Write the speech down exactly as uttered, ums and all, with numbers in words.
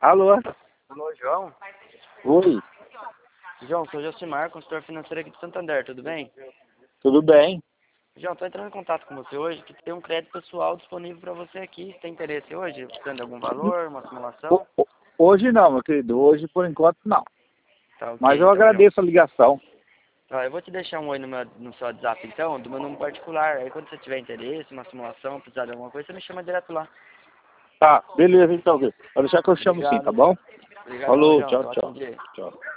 Alô? Alô, João? Oi, João, sou o Josimar, consultor financeiro aqui de Santander, tudo bem? tudo bem? João, estou entrando em contato com você hoje, que tem um crédito pessoal disponível para você aqui. Você tem interesse hoje? Precisando de algum valor, uma simulação? Ho- ho- Hoje não, meu querido. Hoje, por enquanto, não. Tá Mas ok, eu então, João. agradeço a ligação. Tá, eu vou te deixar um oi no, meu, no seu WhatsApp, então, do meu número particular. Aí, quando você tiver interesse, uma simulação, precisar de alguma coisa, você me chama direto lá. Tá, beleza, então. Vai deixar que eu chamo sim, tá Obrigado. bom? Obrigadão, Falou, João. tchau, Tenha um ótimo tchau. dia. Tchau.